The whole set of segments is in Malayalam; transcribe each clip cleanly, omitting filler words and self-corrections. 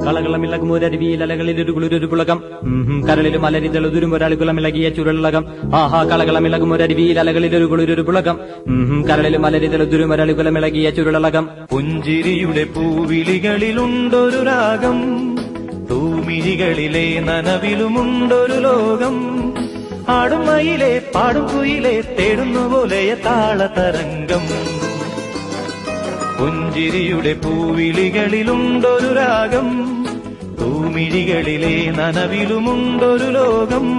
കളകളമിളകും ഒരരുവിയിൽ അലകളിൽ ഒരു കുളിരൊരു പുളകം കരളിലും അലരിതളുതുരും ഒരാളുകുളമിളകിയ ചുരുളകം. ആഹാ കളകളമിളകും ഒരരുവിയിൽ അലകളിൽ ഒരു കുളിരൊരു പുളകം കരളിലും അലരിതളുതുരും ഒരാളുകുളമിളകിയ ചുരുളകം. പുഞ്ചിരിയുടെ പൂവിളികളിലുണ്ടൊരു രാഗം, തൂമിഴികളിലെ നനവിലുമുണ്ടൊരു ലോകം. ആടും മയിലെ പാടും കുയിലെ തേടുന്നു പോലെയ താളതരംഗം. പുഞ്ചിരിയുടെ പൂവിളികളിലുണ്ടൊരു രാഗം, തൂമിഴികളിലെ നനവിലുമുണ്ടൊരു ലോകം.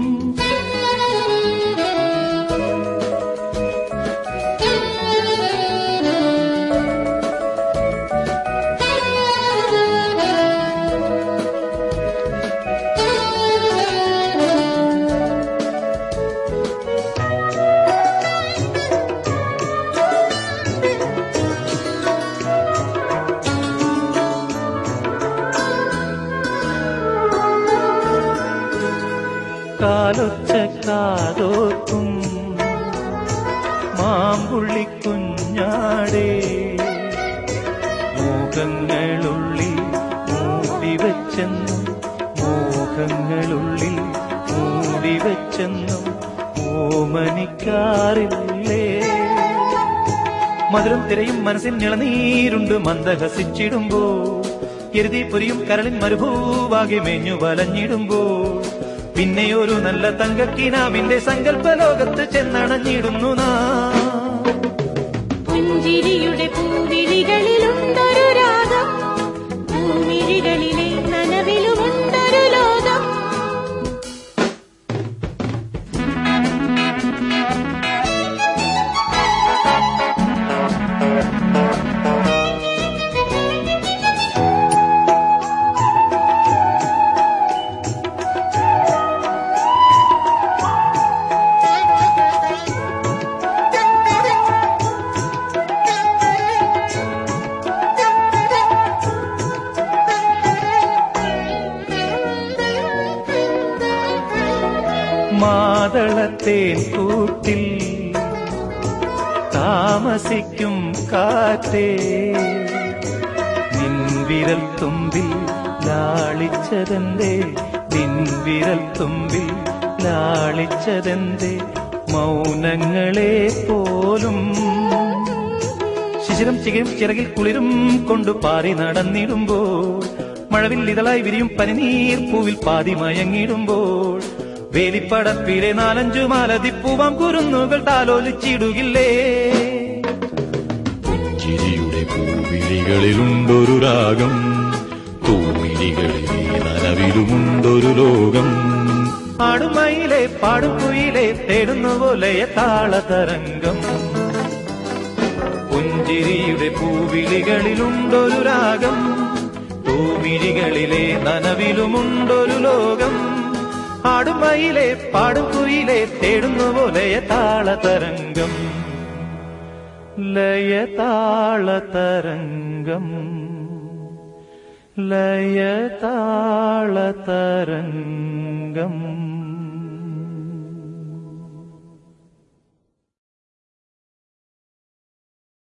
കാലൊച്ച കാതോക്കും മാമ്പുള്ളിക്കുഞ്ഞാടേ, മോഹങ്ങളുള്ളിൽ മൂടിവെച്ചെന്നും മോഹങ്ങളുള്ളിൽ മൂടിവെച്ചെന്നും ഓമനിക്കാറില്ലേ. മധുരം തിരയും മനസ്സിൻ ഇളനീരുണ്ട് മന്ദഹസിച്ചിടുമ്പോ, എരുതി പൊരിയും കരളിൻ മരുഭൂവാകെ മേഞ്ഞു വലഞ്ഞിടുമ്പോൾ, പിന്നെയൊരു നല്ല തങ്കക്കിനാവിന്റെ സങ്കല്പലോകത്ത് ചെന്നണഞ്ഞിടുന്നു നാം. പുഞ്ചിരിയുടെ പൂവിളികളിലുണ്ടൊരു രാഗം, പൂമിഴികളിലെ നനവിലുമുണ്ടൊരു ലോകം. മാതളത്തേൻ കൂട്ടിൽ താമസിക്കും കാറ്റേ, നിൻവിരൽ തുമ്പിൽ ലാളിച്ചതെന്തേ, നിൻവിരൽ തുമ്പിൽ ലാളിച്ചതെന്തേ മൗനങ്ങളെ പോലും. ശിശിരം ചികയും ചിറകിൽ കുളിരും കൊണ്ടു പാറി നടന്നിടുമ്പോൾ, മഴവിൽ ഇതളായി വിരിയും പനിനീർ പൂവിൽ പാതി മയങ്ങിടുമ്പോൾ, വേലിപ്പടപ്പിലെ 4-5 മാലതിപ്പൂവാം കുരുന്നുകൾ താലോലിച്ചിടുകില്ലേ. പുഞ്ചിരിയുടെ പൂവിളികളിലുണ്ടൊരു രാഗം, തൂമിഴികളിലെ നനവിലുമുണ്ടൊരു ലോകം. ആടും മയിലെ പാടും കുയിലെ തേടുന്നു പോലെയ താളതരംഗം. പുഞ്ചിരിയുടെ പൂവിളികളിലുണ്ടൊരു രാഗം, തൂമിഴികളിലെ നനവിലുമുണ്ടൊരു ലോകം. ആടും മയിലെ പാടും കുയിലെ തേടുന്നു പോലെയ താളതരംഗം, ലയതാളതരംഗം, ലയതാളതരംഗം.